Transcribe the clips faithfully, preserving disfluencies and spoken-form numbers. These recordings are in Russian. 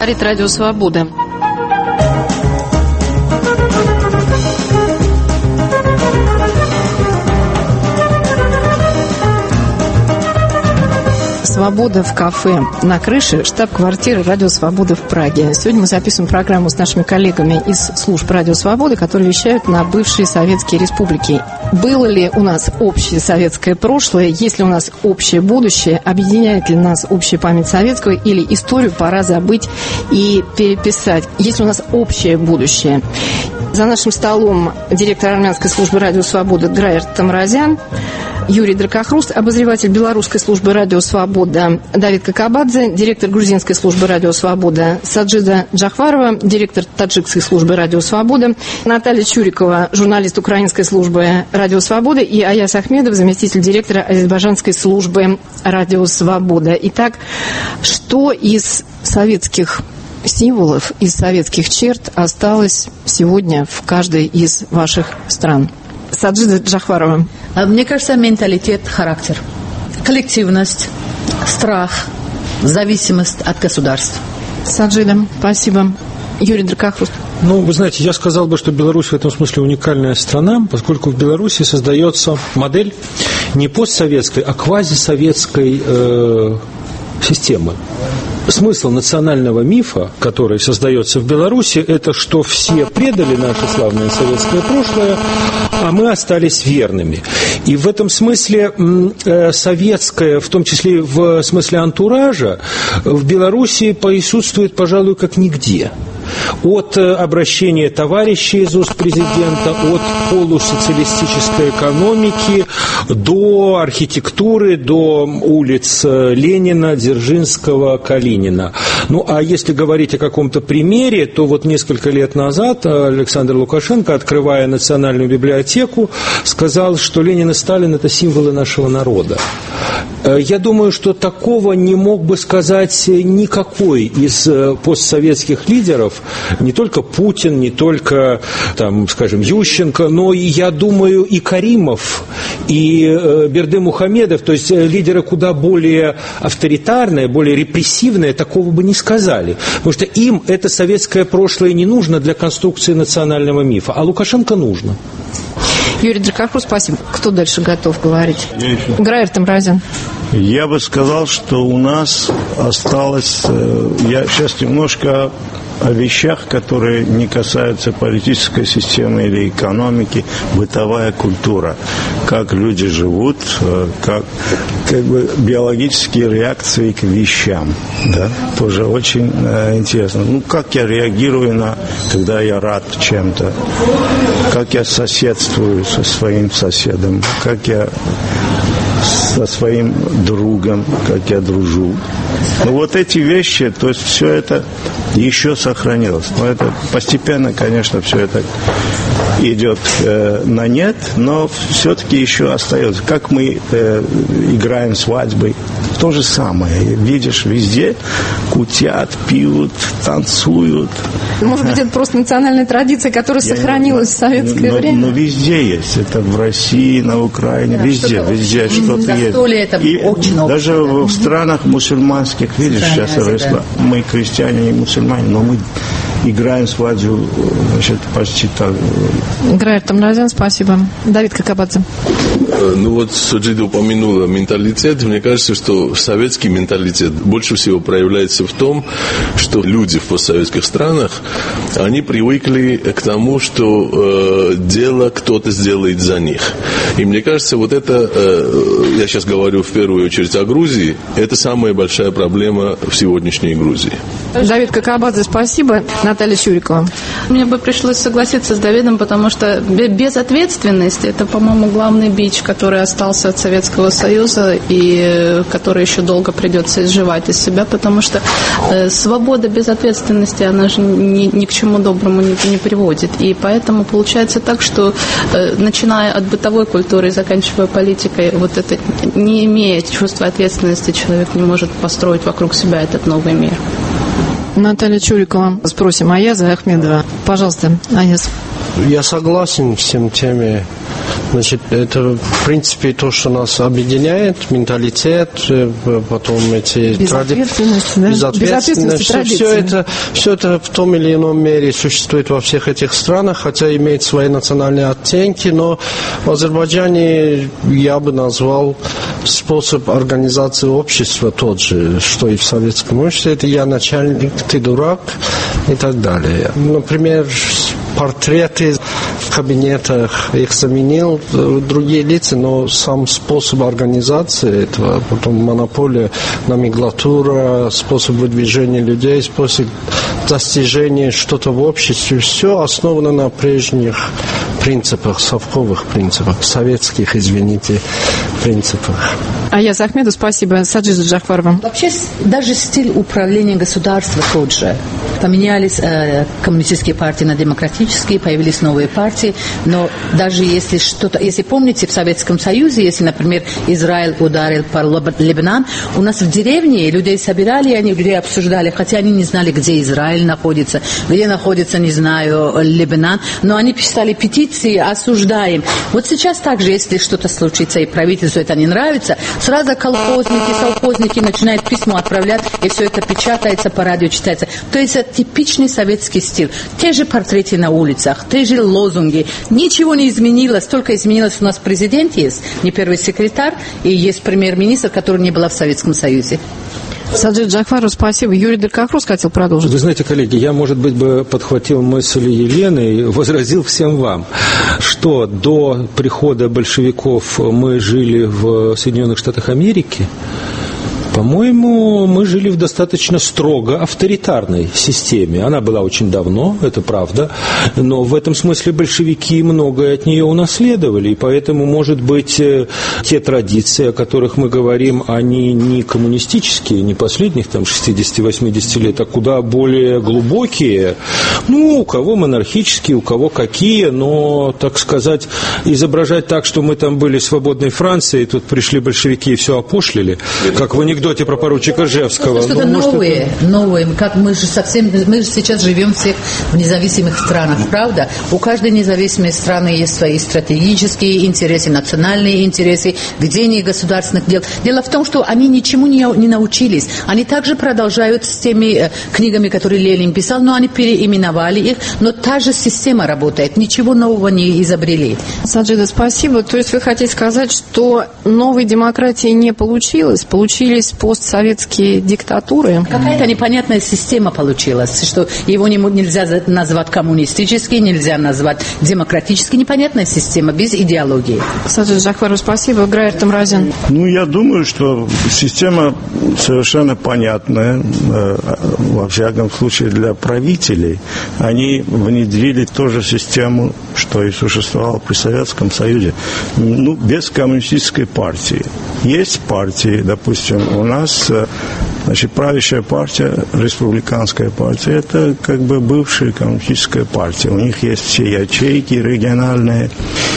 Говорит Радио Свобода. «Свобода» в кафе на крыше штаб-квартиры «Радио Свобода» в Праге. Сегодня мы записываем программу с нашими коллегами из служб «Радио Свобода», которые вещают на бывшие советские республики. Было ли у нас общее советское прошлое? Есть ли у нас общее будущее? Объединяет ли нас общая память советского? Или историю пора забыть и переписать? Есть ли у нас общее будущее? За нашим столом директор армянской службы «Радио Свобода» Граер Тамразян, Юрий Дракохруст, обозреватель белорусской службы «Радио Свобода» Давид Какабадзе, директор грузинской службы «Радио Свобода» Саджида Джахварова, директор таджикской службы «Радио Свобода» Наталья Чурикова, журналист украинской службы «Радио Свобода», и Аяс Ахмедов, заместитель директора азербайджанской службы «Радио Свобода». Итак, что из советских символов, из советских черт осталось сегодня в каждой из ваших стран? Саджида Джахварова. Мне кажется, менталитет, характер, коллективность, страх, зависимость от государства. Саджида, спасибо. Юрий Дракохруст. Ну, вы знаете, я сказал бы, что Беларусь в этом смысле уникальная страна, поскольку в Беларуси создается модель не постсоветской, а квазисоветской э, системы. Смысл национального мифа, который создается в Беларуси, это что все предали наше славное советское прошлое, а мы остались верными. И в этом смысле э, советское, в том числе в смысле антуража, в Беларуси присутствует, пожалуй, как нигде. От обращения товарищей из уст президента, от полусоциалистической экономики до архитектуры, до улиц Ленина, Дзержинского, Калинина. Ну, а если говорить о каком-то примере, то вот несколько лет назад Александр Лукашенко, открывая Национальную библиотеку, сказал, что Ленин и Сталин – это символы нашего народа. Я думаю, что такого не мог бы сказать никакой из постсоветских лидеров, не только Путин, не только, там, скажем, Ющенко, но, я думаю, и Каримов, и Бердымухамедов, то есть лидеры куда более авторитарные, более репрессивные, такого бы не сказали. Потому что им это советское прошлое не нужно для конструкции национального мифа, а Лукашенко нужно. Юрий Дракохруст, спасибо. Кто дальше готов говорить? Граер Тамразян. Я бы сказал, что у нас осталось... Я сейчас немножко о вещах, которые не касаются политической системы или экономики, бытовая культура. Как люди живут, как, как бы биологические реакции к вещам. Да? Тоже очень э, интересно. Ну, как я реагирую на, когда я рад чем-то, как я соседствую со своим соседом, как я со своим другом, как я дружу. Ну, вот эти вещи, то есть все это еще сохранилось. Но это постепенно, конечно, все это идет э, на нет, но все-таки еще остается. Как мы э, играем свадьбы, то же самое. Видишь, везде кутят, пьют, танцуют. Может быть, это просто национальная традиция, которая Я сохранилась не, в советское но, время? Но везде есть. Это в России, на Украине, да, везде, что-то везде очень, что-то есть. Это и очень даже много. в странах мусульманских, видишь, Стране сейчас Азия, да. Мы крестьяне и мусульмане, но мы играем свадьбу, значит, почти так. Граер Тамразян, спасибо. Давид Какабадзе. Ну вот Саджида упомянула менталитет. Мне кажется, что советский менталитет больше всего проявляется в том, что люди в постсоветских странах, они привыкли к тому, что э, дело кто-то сделает за них. И мне кажется, вот это, э, я сейчас говорю в первую очередь о Грузии, это самая большая проблема в сегодняшней Грузии. Давид Какабадзе, спасибо. Наталья Чурикова. Мне бы пришлось согласиться с Давидом, потому что безответственность – это, по-моему, главный бич, который остался от Советского Союза и который еще долго придется изживать из себя, потому что э, свобода без ответственности, она же ни, ни к чему доброму не, не приводит. И поэтому получается так, что э, начиная от бытовой культуры и заканчивая политикой, вот это, не имея чувства ответственности, человек не может построить вокруг себя этот новый мир. Наталья Чурикова. Спросим Аяза Ахмедова. Пожалуйста, Аяз. Я согласен с всем теми Значит, это, в принципе, то, что нас объединяет, менталитет, потом эти безответственность, тради... да? безответственность, все, все, это, все это в том или ином мере существует во всех этих странах, хотя имеет свои национальные оттенки, но в Азербайджане я бы назвал способ организации общества тот же, что и в советском обществе. Это я начальник, ты дурак и так далее. Например, портреты в кабинетах, их заменил другие лица, но сам способ организации этого, потом монополия, номенклатура, способ выдвижения людей, способ достижения что-то в обществе, все основано на прежних принципах, совковых принципах, советских, извините, принципах. Аяз Ахмедов, спасибо. Саджида Джафарова. Вообще, даже стиль управления государства тот же. Поменялись э, коммунистические партии на демократические, появились новые партии, но даже если что-то, если помните, в Советском Союзе, если, например, Израиль ударил по Лебанан, у нас в деревне людей собирали, и они людей обсуждали, хотя они не знали, где Израиль находится, где находится, не знаю, Лебанан, но они писали петиции, осуждаем. Вот сейчас также, если что-то случится, и правительству это не нравится, сразу колхозники, совхозники начинают письма отправлять, и все это печатается, по радио читается. То есть это типичный советский стиль. Те же портреты на улицах, те же лозунги. Ничего не изменилось, только изменилось, у нас президент есть, не первый секретарь, и есть премьер-министр, который не был в Советском Союзе. Саджид Джафаров, спасибо. Юрий Деркахрус хотел продолжить. Вы знаете, коллеги, я, может быть, бы подхватил мысль Елены и возразил всем вам, что до прихода большевиков мы жили в Соединенных Штатах Америки. По-моему, мы жили в достаточно строго авторитарной системе. Она была очень давно, это правда, но в этом смысле большевики многое от нее унаследовали, и поэтому, может быть, те традиции, о которых мы говорим, они не коммунистические, не последних там шестьдесят-восемьдесят лет, а куда более глубокие. Ну, у кого монархические, у кого какие, но, так сказать, изображать так, что мы там были свободной Францией, тут пришли большевики и все опошлили, как в анекдоте про поручика Ржевского. Что-то ну, новое, это... новое. Как мы же совсем, мы же сейчас живем всех в независимых странах, правда? У каждой независимой страны есть свои стратегические интересы, национальные интересы, ведение государственных дел. Дело в том, что они ничему не, не научились. Они также продолжают с теми э, книгами, которые Ленин писал, но они переименовали их, но та же система работает. Ничего нового не изобрели. Саджида, спасибо. То есть вы хотите сказать, что новой демократии не получилось? Получились постсоветские диктатуры? Какая-то непонятная система получилась, что его не, нельзя назвать коммунистической, нельзя назвать демократической. Непонятная система, без идеологии. Саджид Джафаров, спасибо. Граер Тамразин. Ну, я думаю, что система совершенно понятная, во всяком случае для правителей. Они внедрили ту же систему, что и существовало при Советском Союзе. Ну, без коммунистической партии. Есть партии, допустим, у нас, значит, правящая партия, республиканская партия, это как бы бывшая коммунистическая партия. У них есть все ячейки региональные,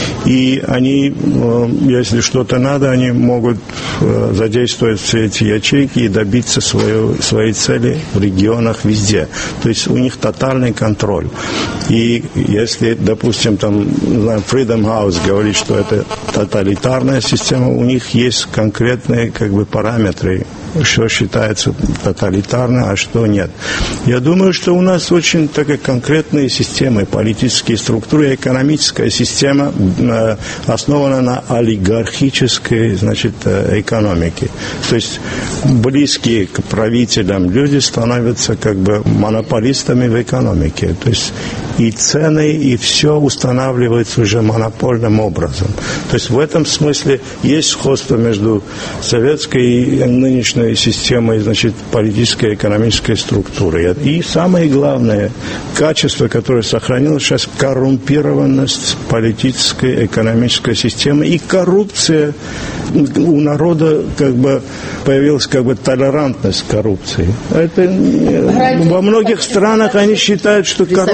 и они, если что-то надо, они могут задействовать все эти ячейки и добиться свою, своей цели в регионах везде. То есть у них тотальный контроль. И если, допустим, там, Freedom House говорит, что это тоталитарная система, у них есть конкретные как бы параметры, что считается тоталитарно, а что нет. Я думаю, что у нас очень такие конкретные системы, политические структуры, экономическая система э, основана на олигархической, значит, э, экономике. То есть близкие к правителям люди становятся как бы монополистами в экономике. То есть и цены, и все устанавливается уже монопольным образом. То есть в этом смысле есть сходство между советской и нынешней системой, значит, политической и экономической структуры. И самое главное качество, которое сохранилось сейчас, коррумпированность политической, экономической системы и коррупция. У народа как бы появилась как бы толерантность к коррупции. Это, во многих странах они считают, что коррупция – это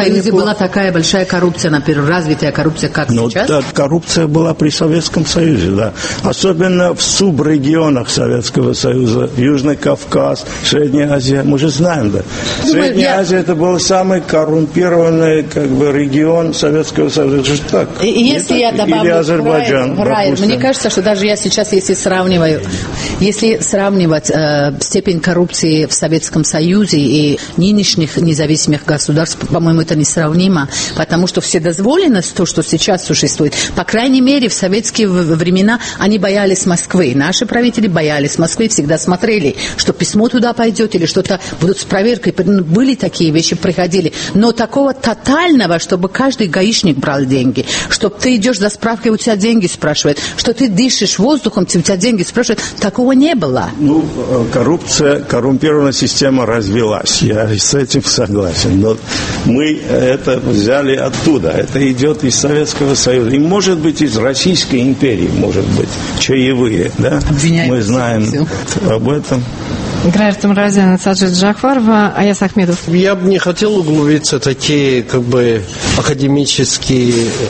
Союзе была такая большая коррупция, например, развитая коррупция, как ну, сейчас? Да, коррупция была при Советском Союзе, да. Особенно в субрегионах Советского Союза, Южный Кавказ, Средняя Азия, мы же знаем, да. Думаю, Средняя я... Азия это был самый коррумпированный как бы регион Советского Союза. Это же так. И, если так? я добавлю, Или Азербайджан, Райер, мне кажется, что даже я сейчас, если сравниваю, если сравнивать э, степень коррупции в Советском Союзе и нынешних независимых государств, по-моему, это несравнимо, потому что вседозволенность, то, что сейчас существует, по крайней мере, в советские времена они боялись Москвы. Наши правители боялись Москвы, всегда смотрели, что письмо туда пойдет или что-то будут с проверкой. Были такие вещи, приходили. Но такого тотального, чтобы каждый гаишник брал деньги, чтобы ты идешь за справкой, у тебя деньги спрашивают, что ты дышишь воздухом, у тебя деньги спрашивают, такого не было. Ну, коррупция, коррумпированная система развилась. Я с этим согласен. Но мы это взяли оттуда. Это идет из Советского Союза. И, может быть, из Российской империи, может быть, чаевые. Да? Мы знаем все об этом. Грайер Тамразян, Саджид Джахварова, Аяс Ахмедов. Я бы не хотел углубиться в такие как бы академические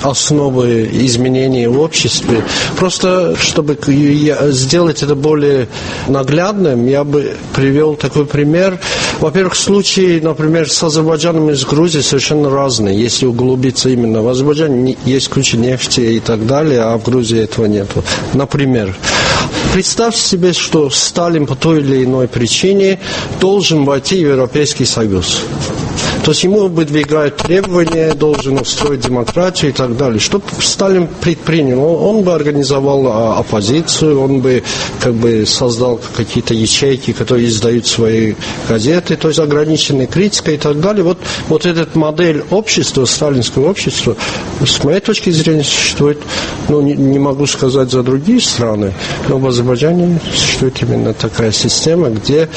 основы изменений в обществе. Просто, чтобы сделать это более наглядным, я бы привел такой пример. Во-первых, случаи, например, с Азербайджаном и с Грузией совершенно разные, если углубиться именно. В Азербайджане есть куча нефти и так далее, а в Грузии этого нет. Например, представьте себе, что Сталин по той или иной причине должен войти в Европейский Союз. То есть ему выдвигают требования, должен устроить демократию и так далее. Что Сталин предпринял? Он, он бы организовал а, оппозицию, он бы как бы создал какие-то ячейки, которые издают свои газеты, то есть ограниченная критика и так далее. Вот, вот эта модель общества, сталинского общества, с моей точки зрения, существует, ну, не, не могу сказать за другие страны, но в Азербайджане существует именно такая система, где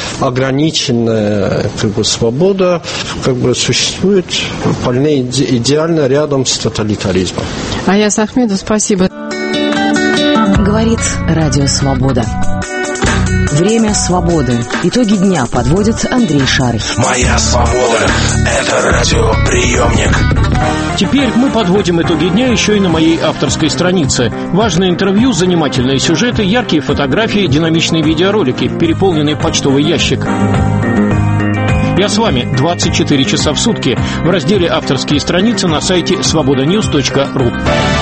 ограниченная как бы свобода, как бы существует вполне иде- идеально рядом с тоталитаризмом. Аяс Ахмедов, спасибо. Говорит Радио Свобода. Время свободы. Итоги дня подводит Андрей Шаров. Моя свобода – это радиоприемник. Теперь мы подводим итоги дня еще и на моей авторской странице. Важные интервью, занимательные сюжеты, яркие фотографии, динамичные видеоролики, переполненный почтовый ящик. Я с вами двадцать четыре часа в сутки в разделе «Авторские страницы» на сайте свобода ньюс точка ру.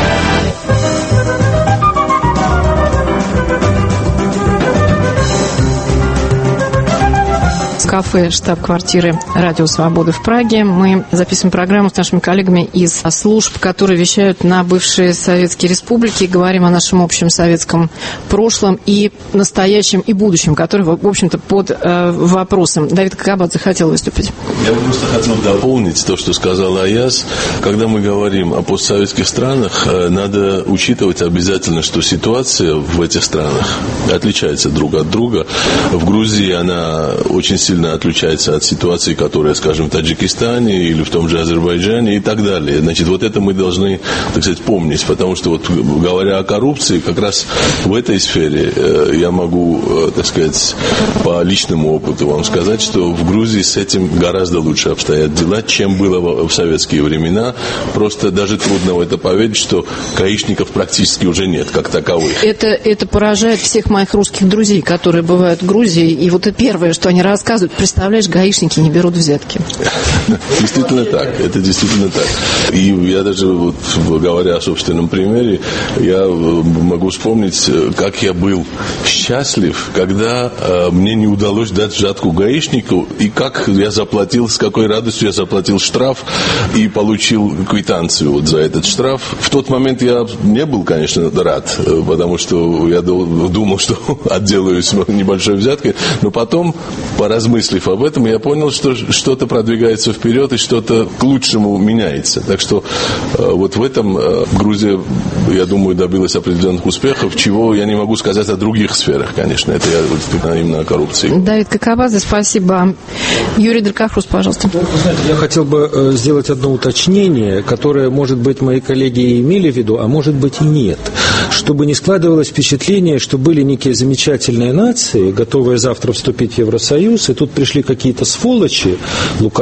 Кафе штаб-квартиры Радио Свободы в Праге. Мы записываем программу с нашими коллегами из служб, которые вещают на бывшие советские республики. Говорим о нашем общем советском прошлом и настоящем и будущем, который, в общем-то, под э, вопросом. Давид Какабадзе хотел выступить. Я бы просто хотел дополнить то, что сказал Аяс. Когда мы говорим о постсоветских странах, надо учитывать обязательно, что ситуация в этих странах отличается друг от друга. В Грузии она очень сильно отличается от ситуации, которая, скажем, в Таджикистане или в том же Азербайджане и так далее. Значит, вот это мы должны, так сказать, помнить, потому что, вот, говоря о коррупции, как раз в этой сфере э, я могу, э, так сказать, по личному опыту вам сказать, что в Грузии с этим гораздо лучше обстоят дела, чем было в, в советские времена. Просто даже трудно в это поверить, что гаишников практически уже нет, как таковых. Это, это поражает всех моих русских друзей, которые бывают в Грузии, и вот это первое, что они рассказывают, представляешь, гаишники не берут взятки. Действительно так, это действительно так. И я даже, вот, говоря о собственном примере, я могу вспомнить, как я был счастлив, когда э, мне не удалось дать взятку гаишнику, и как я заплатил, с какой радостью я заплатил штраф и получил квитанцию вот за этот штраф. В тот момент я не был, конечно, рад, потому что я думал, что отделаюсь небольшой взяткой, но потом, поразмыслив об этом, я понял, что что-то продвигается вперед и что-то к лучшему меняется. Так что э, вот в этом э, Грузия, я думаю, добилась определенных успехов, чего я не могу сказать о других сферах, конечно. Это я вот, именно о коррупции. Давид Какабадзе, спасибо. Юрий Дракохрус, пожалуйста. Я хотел бы сделать одно уточнение, которое, может быть, мои коллеги и имели в виду, а может быть и нет. Чтобы не складывалось впечатление, что были некие замечательные нации, готовые завтра вступить в Евросоюз, и тут пришли какие-то сволочи, Лукашенко,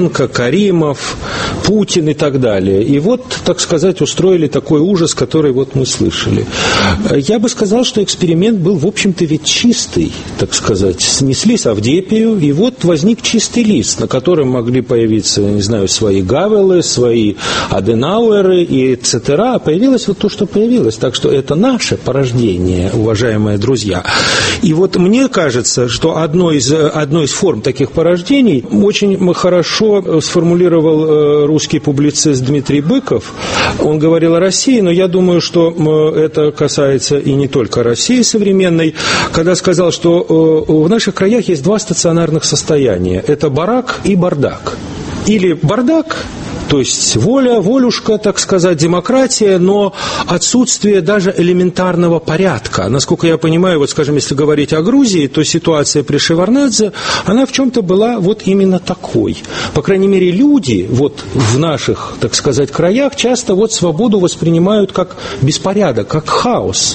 Лукашенко, Каримов, Путин и так далее. И вот, так сказать, устроили такой ужас, который вот мы слышали. Я бы сказал, что эксперимент был, в общем-то, ведь чистый, так сказать. Снесли Савдепию, и вот возник чистый лист, на котором могли появиться, не знаю, свои Гавелы, свои Аденауэры и et-цетера. А появилось вот то, что появилось. Так что это наше порождение, уважаемые друзья. И вот мне кажется, что одно из, одно из форм таких порождений очень хорошо сформулировал русский публицист Дмитрий Быков. Он говорил о России, но я думаю, что это касается и не только России современной, когда сказал, что в наших краях есть два стационарных состояния. Это барак и бардак. Или бардак, то есть воля, волюшка, так сказать, демократия, но отсутствие даже элементарного порядка. Насколько я понимаю, вот, скажем, если говорить о Грузии, то ситуация при Шеварднадзе, она в чем-то была вот именно такой. По крайней мере, люди вот в наших, так сказать, краях часто вот свободу воспринимают как беспорядок, как хаос.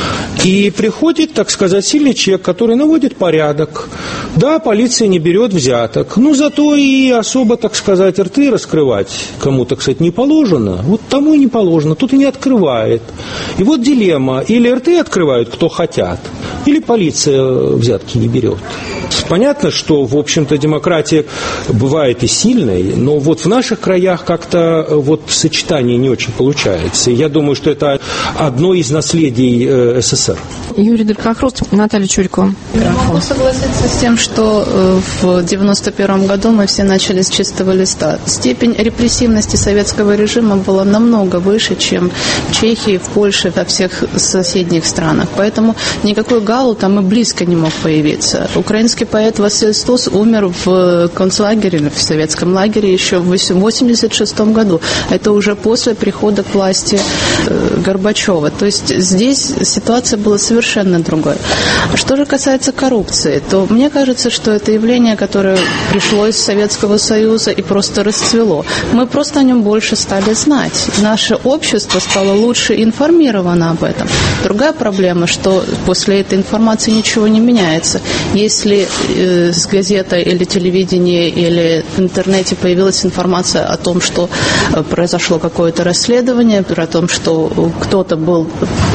И приходит, так сказать, сильный человек, который наводит порядок. Да, полиция не берет взяток, но зато и особо, так сказать, рты раскрывать кому, так сказать, не положено. Вот тому и не положено, тут и не открывает. И вот дилемма. Или рты открывают, кто хотят, или полиция взятки не берет. Понятно, что, в общем-то, демократия бывает и сильной, но вот в наших краях как-то вот сочетание не очень получается. И я думаю, что это одно из наследий СССР. Юрий Дракохруст, Наталья Чурикова. Я могу согласиться с тем, что в девяносто первом году мы все начали с чистого листа. Степень репрессивности советского режима была намного выше, чем в Чехии, в Польше, во всех соседних странах. Поэтому никакой Галу там и близко не мог появиться. Украинский поэт Василий Стус умер в концлагере, в советском лагере еще в восемьдесят шестом году. Это уже после прихода к власти Горбачева. То есть здесь ситуация была совершенно другой. Что же касается коррупции, то мне кажется, что это явление, которое пришло из Советского Союза и просто расцвело. Мы просто о нем больше стали знать. Наше общество стало лучше информировано об этом. Другая проблема, что после этой информации ничего не меняется. Если э, с газеты или телевидения или в интернете появилась информация о том, что э, произошло какое-то расследование, о том, что кто-то был,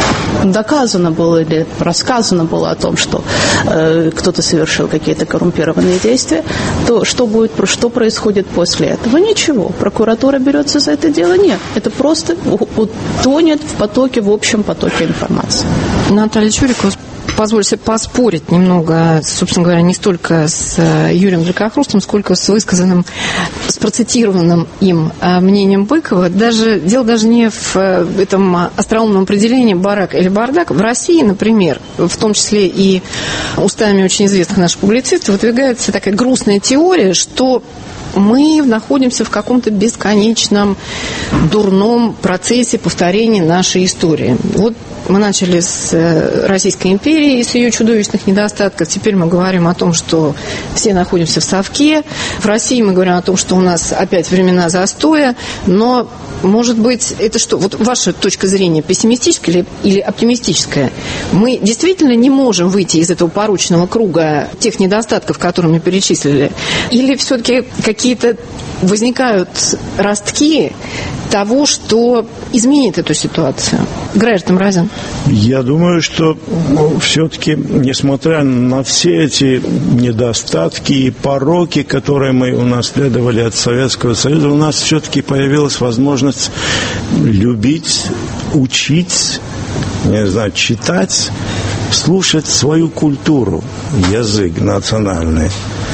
доказано было или рассказано было о том, что э, кто-то совершил какие-то коррумпированные действия, то что будет, что происходит после этого? Ничего. Прокуратура берется за это дело? Нет. Это просто утонет в потоке, в общем потоке информации. Наталья Чурикова, позвольте поспорить немного, собственно говоря, не столько с Юрием Дракохрустом, сколько с высказанным, с процитированным им мнением Быкова. Даже, дело даже не в этом остроумном определении барак или бардак. В России, например, в том числе и устами очень известных наших публицистов, выдвигается такая грустная теория, что мы находимся в каком-то бесконечном дурном процессе повторения нашей истории. Вот мы начали с Российской империи, с ее чудовищных недостатков. Теперь мы говорим о том, что все находимся в совке. В России мы говорим о том, что у нас опять времена застоя. Но, может быть, это что? Вот ваша точка зрения пессимистическая или, или оптимистическая? Мы действительно не можем выйти из этого порочного круга тех недостатков, которые мы перечислили? Или все-таки какие-то возникают ростки того, что изменит эту ситуацию? Граждан Разин. Я думаю, что все-таки, несмотря на все эти недостатки и пороки, которые мы унаследовали от Советского Союза, у нас все-таки появилась возможность любить, учить, не знаю, читать, слушать свою культуру, язык национальный.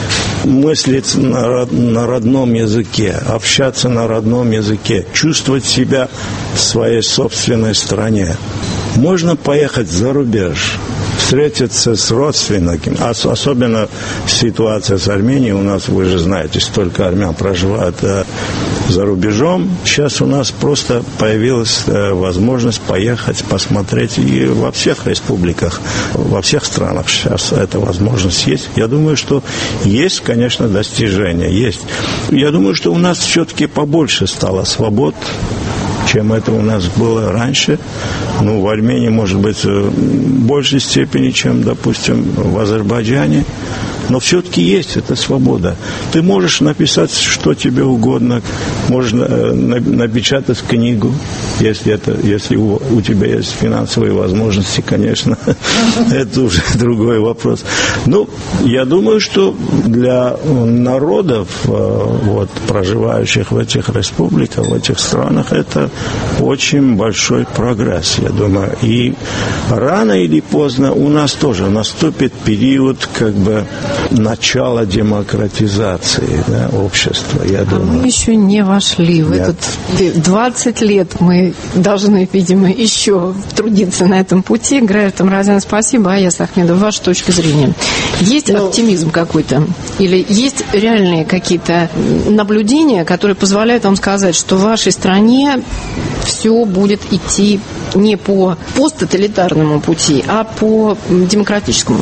Мыслить на, на родном языке, общаться на родном языке, чувствовать себя в своей собственной стране. Можно поехать за рубеж, встретиться с родственниками, особенно ситуация с Арменией. У нас, вы же знаете, столько армян проживает за рубежом. Сейчас у нас просто появилась возможность поехать, посмотреть и во всех республиках, во всех странах сейчас эта возможность есть. Я думаю, что есть, конечно, достижения, есть. Я думаю, что у нас все-таки побольше стало свобод, чем это у нас было раньше. Ну, в Армении, может быть, в большей степени, чем, допустим, в Азербайджане. но все-таки есть эта свобода. Ты можешь написать, что тебе угодно, можно напечатать книгу, если, это, если у, у тебя есть финансовые возможности, конечно, это уже другой вопрос. Ну, я думаю, что для народов, вот, проживающих в этих республиках, в этих странах, это очень большой прогресс, я думаю. И рано или поздно у нас тоже наступит период, как бы, начала демократизации, да, общества, я думаю. А мы еще не вошли в этот... двадцать лет мы должны, видимо, еще трудиться на этом пути. Грайер Тамразян, спасибо. Аяс Ахмедов, ваша точка зрения. Есть ну, оптимизм какой-то? Или есть реальные какие-то наблюдения, которые позволяют вам сказать, что в вашей стране все будет идти не по посттоталитарному пути, а по демократическому?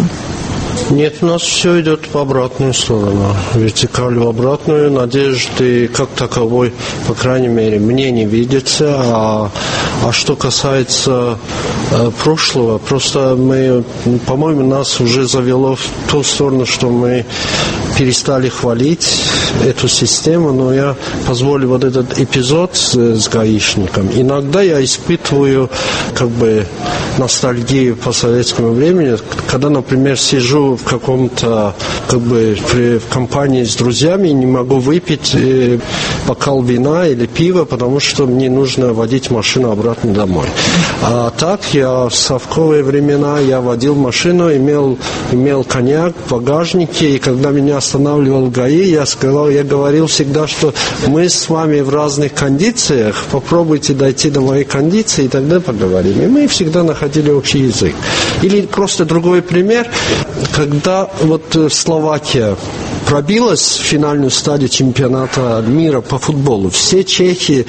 Нет, у нас все идет в обратную сторону. Вертикаль в обратную. Надежды как таковой, по крайней мере, мне не видится. А, а что касается э, прошлого, просто мы, по-моему, нас уже завело в ту сторону, что мы перестали хвалить эту систему, но я позволю вот этот эпизод с, с гаишником. Иногда я испытываю как бы ностальгию по советскому времени, когда, например, сижу в каком-то как бы при, в компании с друзьями и не могу выпить э, бокал вина или пива, потому что мне нужно водить машину обратно домой. А так я в совковые времена я водил машину, имел, имел коньяк в багажнике, и когда меня останавливал ГАИ, я сказал, я говорил всегда, что мы с вами в разных кондициях, попробуйте дойти до моей кондиции, и тогда поговорим. И мы всегда находили общий язык. Или просто другой пример, когда вот Словакия пробилась в финальную стадию чемпионата мира по футболу, все чехи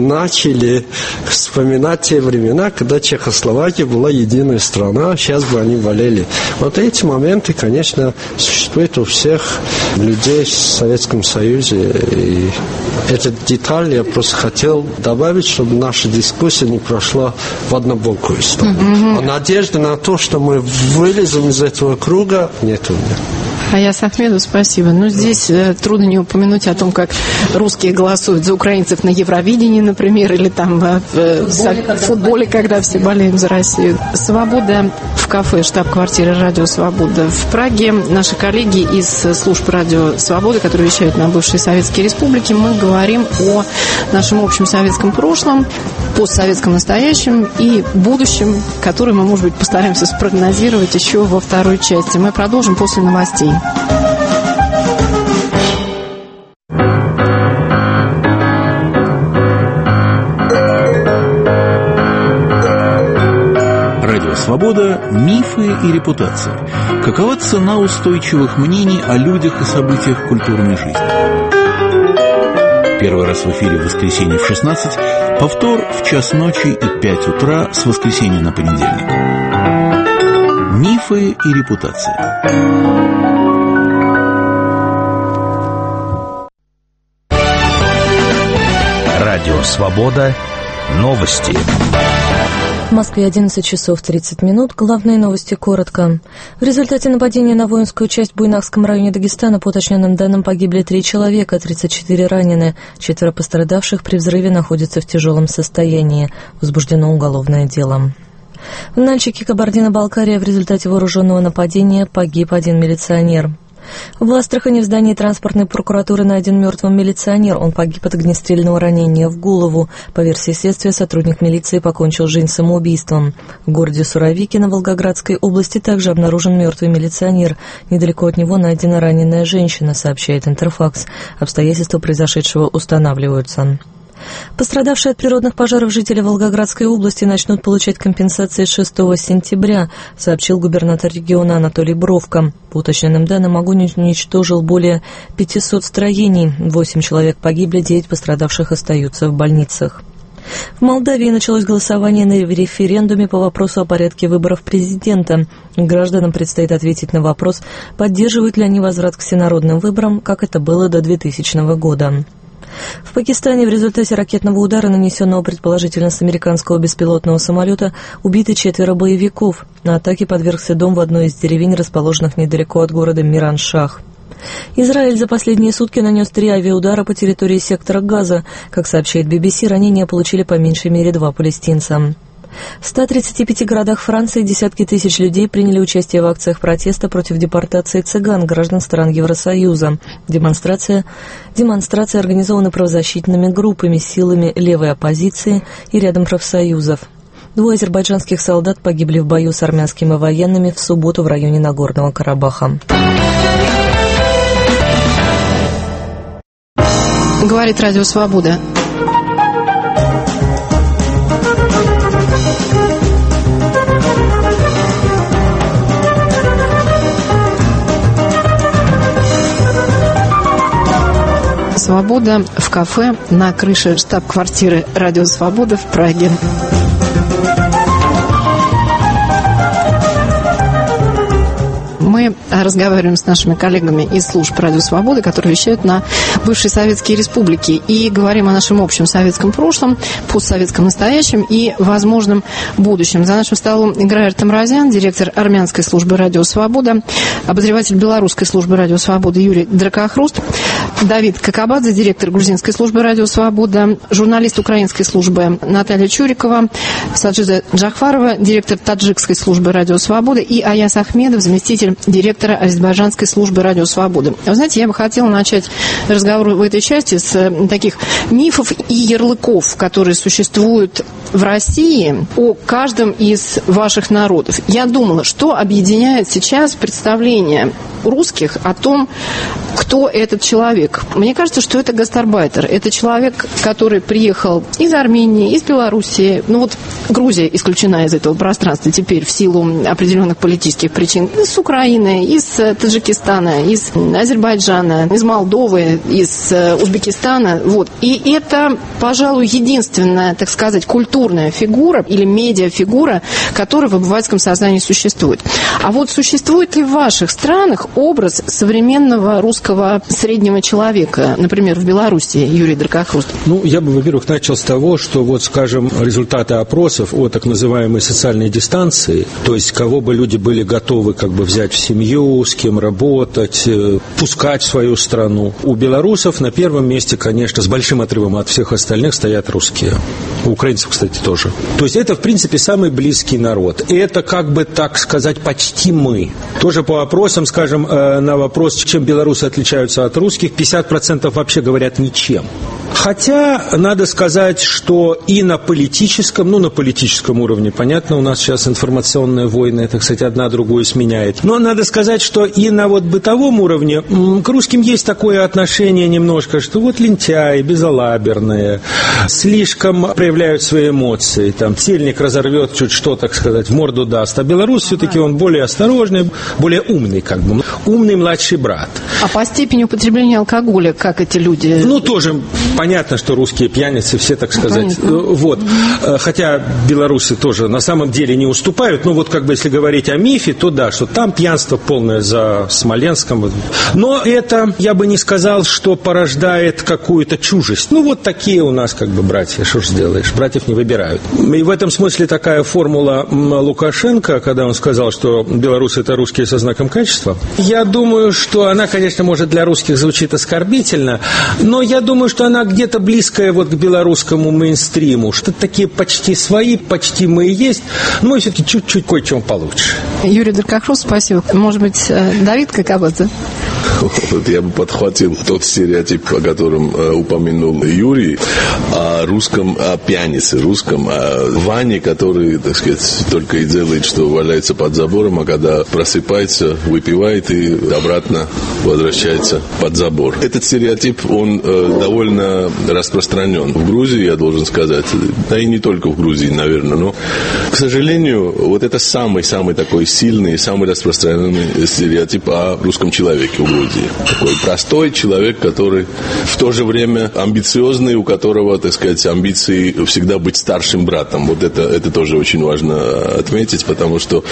начали вспоминать те времена, когда Чехословакия была единая страна, сейчас бы они болели. Вот эти моменты, конечно, существуют у всех людей в Советском Союзе. И эту деталь я просто хотел добавить, чтобы наша дискуссия не прошла в однобокую сторону. Mm-hmm. А надежды на то, что мы вылезем из этого круга, нет у меня. Аяс Ахмедов, спасибо. Ну, здесь э, трудно не упомянуть о том, как русские голосуют за украинцев на Евровидении, например, или там э, в футболе, в футболе, когда все болеем за Россию. «Свобода» в кафе, штаб-квартира «Радио Свобода» в Праге. Наши коллеги из служб «Радио Свобода», которые вещают на бывшие советские республики, мы говорим о нашем общем советском прошлом, постсоветском настоящем и будущем, которое мы, может быть, постараемся спрогнозировать еще во второй части. Мы продолжим после новостей. Радио «Свобода» – мифы и репутация. Какова цена устойчивых мнений о людях и событиях культурной жизни? Первый раз в эфире в воскресенье в шестнадцать, повтор в час ночи и пять утра с воскресенья на понедельник. Мифы и репутация. Радио «Свобода». Новости. В Москве одиннадцать часов тридцать минут. Главные новости коротко. В результате нападения на воинскую часть в Буйнакском районе Дагестана, по уточненным данным, погибли три человека, тридцать четыре ранены. Четверо пострадавших при взрыве находятся в тяжелом состоянии. Возбуждено уголовное дело. В Нальчике, Кабардино-Балкария, в результате вооруженного нападения погиб один милиционер. В Астрахани в здании транспортной прокуратуры найден мертвым милиционер. Он погиб от огнестрельного ранения в голову. По версии следствия, сотрудник милиции покончил жизнь самоубийством. В городе Суровикино Волгоградской области также обнаружен мертвый милиционер. Недалеко от него найдена раненая женщина, сообщает Интерфакс. Обстоятельства произошедшего устанавливаются. Пострадавшие от природных пожаров жители Волгоградской области начнут получать компенсации с шестого сентября, сообщил губернатор региона Анатолий Бровко. По уточненным данным, огонь уничтожил более пятисот строений. Восемь человек погибли, девять пострадавших остаются в больницах. В Молдавии началось голосование на референдуме по вопросу о порядке выборов президента. Гражданам предстоит ответить на вопрос, поддерживают ли они возврат к всенародным выборам, как это было до двухтысячного года. В Пакистане в результате ракетного удара, нанесенного предположительно с американского беспилотного самолета, убиты четверо боевиков. На атаке подвергся дом в одной из деревень, расположенных недалеко от города Миран-Шах. Израиль за последние сутки нанес три авиаудара по территории сектора Газа. Как сообщает би би си, ранения получили по меньшей мере два палестинца. В ста тридцати пяти городах Франции десятки тысяч людей приняли участие в акциях протеста против депортации цыган, граждан стран Евросоюза. Демонстрация, демонстрация организована правозащитными группами, силами левой оппозиции и рядом профсоюзов. Двое азербайджанских солдат погибли в бою с армянскими военными в субботу в районе Нагорного Карабаха. Говорит Радио Свобода. Свобода в кафе на крыше штаб-квартиры Радио Свобода в Праге. Мы разговариваем с нашими коллегами из служб Радио Свободы, которые вещают на бывшие советские республики, и говорим о нашем общем советском прошлом, постсоветском настоящем и возможном будущем. За нашим столом Игорь Тамразян, директор армянской службы Радио Свобода, обозреватель белорусской службы Радио Свобода Юрий Дракохруст, Давид Какабадзе, директор грузинской службы Радио Свобода, журналист украинской службы Наталья Чурикова, Саджида Джахфарова, директор таджикской службы Радио Свобода, и Аяс Ахмедов, заместитель директора азербайджанской службы Радио Свобода. Вы знаете, я бы хотела начать разговор в этой части с таких мифов и ярлыков, которые существуют в России о каждом из ваших народов. Я думала, что объединяет сейчас представление русских о том, кто этот человек. Мне кажется, что это гастарбайтер. Это человек, который приехал из Армении, из Белоруссии. Ну вот Грузия исключена из этого пространства теперь в силу определенных политических причин. Из Украины, из Таджикистана, из Азербайджана, из Молдовы, из Узбекистана. Вот. И это, пожалуй, единственная, так сказать, культурная фигура или медиафигура, которая в обывательском сознании существует. А вот существует ли в ваших странах образ современного русского среднего человека, например, в Беларуси, Юрий Дракохруст? Ну, я бы, во-первых, начал с того, что, вот, скажем, результаты опросов о так называемой социальной дистанции, то есть кого бы люди были готовы как бы взять в семью, с кем работать, пускать в свою страну. У белорусов на первом месте, конечно, с большим отрывом от всех остальных стоят русские. У украинцев, кстати, тоже. То есть это, в принципе, самый близкий народ. И это, как бы так сказать, почти мы. Тоже по опросам, скажем, на вопрос, чем белорусы отличаются от русских, пятьдесят процентов вообще говорят ничем. Хотя, надо сказать, что и на политическом, ну, на политическом уровне, понятно, у нас сейчас информационные войны, так сказать, одна другую сменяет. Но надо сказать, что и на вот бытовом уровне к русским есть такое отношение немножко, что вот лентяи, безалаберные, слишком проявляют свои эмоции, там, сельник разорвет чуть что, так сказать, в морду даст. А белорус все-таки он более осторожный, более умный, как бы, умный младший брат. А по степени употребления алкоголя, как эти люди? Ну, тоже понятно, что русские пьяницы, все, так сказать, понятно. Вот. Хотя белорусы тоже на самом деле не уступают, но вот как бы если говорить о мифе, то да, что там пьянство полное за Смоленском. Но это, я бы не сказал, что порождает какую-то чужесть. Ну, вот такие у нас как бы братья, что ж сделаешь, братьев не выбирают. И в этом смысле такая формула Лукашенко, когда он сказал, что белорусы это русские со знаком качества, я думаю, что она, конечно, может для русских звучит оскорбительно, но я думаю, что она где-то близкая вот к белорусскому мейнстриму, что такие почти свои, почти мы и есть, но мы все-таки чуть-чуть кое-чем получше. Юрий Дракохруст, спасибо. Может быть, Давид Какабадзе? Вот я бы подхватил тот стереотип, о котором э, упомянул Юрий, о русском, о пьянице, русском, о Ване, который, так сказать, только и делает, что валяется под забором, а когда просыпается, выпивает и обратно возвращается под забор. Этот стереотип, он э, довольно распространен в Грузии, я должен сказать. Да и не только в Грузии, наверное. Но, к сожалению, вот это самый-самый такой сильный, самый распространенный стереотип о русском человеке в Грузии. Такой простой человек, который в то же время амбициозный, у которого, так сказать, амбиции всегда быть старшим братом. Вот это, это тоже очень важно отметить, потому что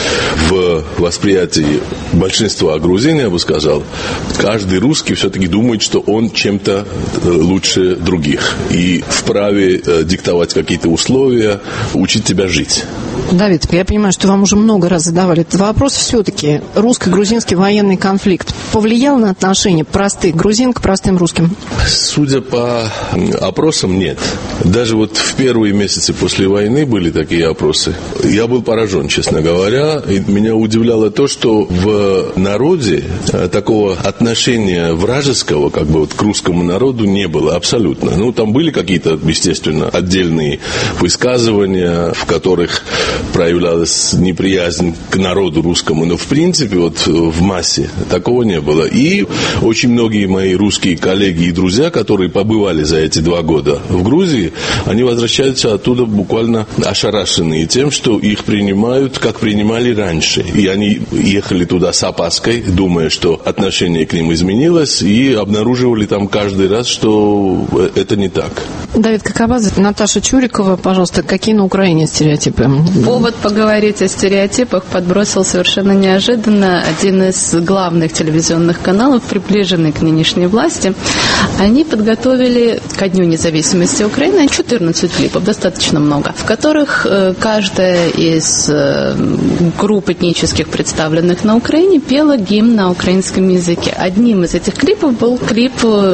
в восприятии большинства грузин, я бы сказал, каждый русский все-таки думает, что он чем-то лучше других и вправе диктовать какие-то условия, учить тебя жить. Давид, я понимаю, что вам уже много раз задавали этот вопрос. Все-таки русско-грузинский военный конфликт повлиял на отношение простых грузин к простым русским? Судя по опросам, нет. Даже вот в первые месяцы после войны были такие опросы. Я был поражен, честно говоря. И меня удивляло то, что в народе такого отношения вражеского, как бы вот к русскому народу, не было абсолютно. Ну, там были какие-то, естественно, отдельные высказывания, в которых проявлялась неприязнь к народу русскому, но в принципе вот в массе такого не было. И очень многие мои русские коллеги и друзья, которые побывали за эти два года в Грузии, они возвращаются оттуда буквально ошарашенные тем, что их принимают, как принимали раньше. И они ехали туда с опаской, думая, что отношение к ним изменилось, и обнаруживали там каждый раз, что это не так. Давид, какова Наташа Чурикова, пожалуйста, какие на Украине стереотипы? Повод поговорить о стереотипах подбросил совершенно неожиданно один из главных телевизионных каналов, приближенный к нынешней власти. Они подготовили ко Дню независимости Украины четырнадцать клипов, достаточно много, в которых каждая из групп этнических, представленных на Украине, пела гимн на украинском языке. Одним из этих клипов был клип,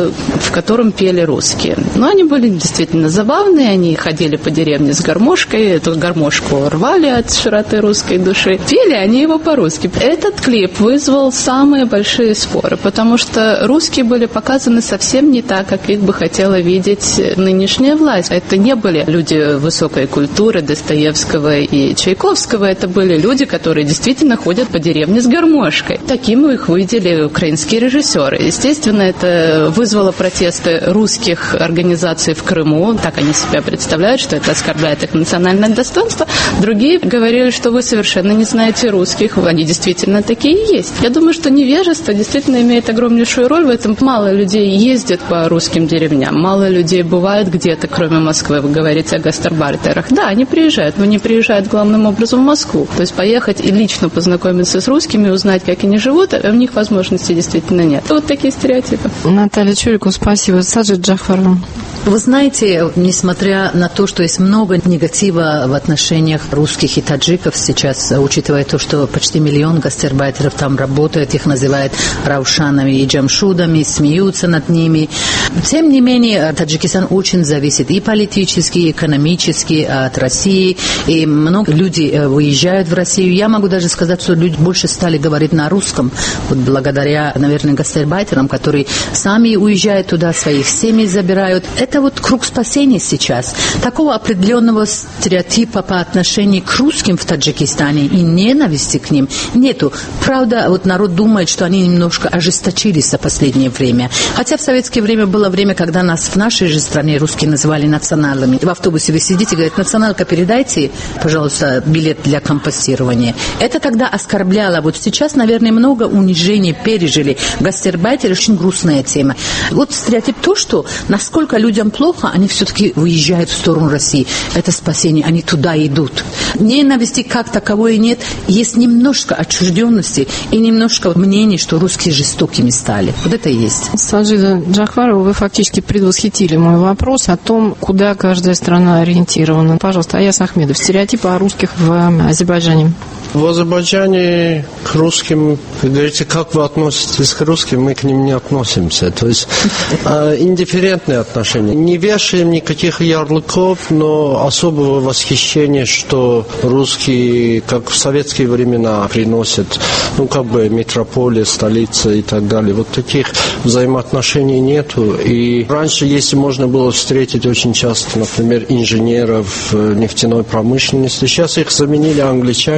в котором пели русские. Но они были действительно забавные, они ходили по деревне с гармошкой, эту гармошку рвали от широты русской души. Пели они его по-русски. Этот клип вызвал самые большие споры, потому что русские были показаны совсем не так, как их бы хотела видеть нынешняя власть. Это не были люди высокой культуры Достоевского и Чайковского, это были люди, которые действительно ходят по деревне с гармошкой. Таким их видели украинские режиссеры. Естественно, это вызвало протесты русских организаций в Крыму. Так они себя представляют, что это оскорбляет их национальное достоинство. Другие говорили, что вы совершенно не знаете русских. Они действительно такие и есть. Я думаю, что невежество действительно имеет огромнейшую роль в этом. Мало людей ездят по русским деревням, мало людей бывает где-то, кроме Москвы. Вы говорите о гастарбайтерах. Да, они приезжают, но не приезжают главным образом в Москву. То есть поехать и лично познакомиться с русскими, узнать, как они живут, а у них возможностей действительно нет. Вот такие стереотипы. Наталья Чурикова, спасибо. Саджид Джахфаров. Вы знаете, несмотря на то, что есть много негатива в отношениях русских и таджиков сейчас, учитывая то, что почти миллион гастарбайтеров там работают, их называют раушанами и джамшудами, смеются над ними. Тем не менее, Таджикистан очень зависит и политически, и экономически от России, и много людей уезжают в Россию. Я могу даже сказать, что люди больше стали говорить на русском, вот благодаря, наверное, гастарбайтерам, которые сами уезжают туда, своих семей забирают. Это вот круг спасения сейчас. Такого определенного стереотипа по отношению к русским в Таджикистане и ненависти к ним нету. Правда, вот народ думает, что они немножко ожесточились за последнее время. Хотя в советское время было время, когда нас в нашей же стране русские называли националами. В автобусе вы сидите и говорите: националка, передайте, пожалуйста, билет для компостирования. Это тогда оскорбляло. Вот сейчас, наверное, много унижений пережили. Гастарбайтеры — очень грустная тема. Вот стереотип то, что насколько людям плохо, они все-таки уезжают в сторону России. Это спасение, они туда идут. Ненависти как таковой нет. Есть немножко отчужденности и немножко мнений, что русские жестокими стали. Вот это и есть. Саджида Джахфарова, вы фактически предвосхитили мой вопрос о том, куда каждая страна ориентирована. Пожалуйста, Аяс Ахмедов, стереотипы о русских в Азербайджане. В Азербайджане к русским, вы говорите, как вы относитесь к русским, мы к ним не относимся. То есть э, индифферентные отношения. Не вешаем никаких ярлыков, но особого восхищения, что русские, как в советские времена, приносят, ну, как бы метрополия, столица и так далее. Вот таких взаимоотношений нету. И раньше, если можно было встретить очень часто, например, инженеров нефтяной промышленности, сейчас их заменили англичане, американцы,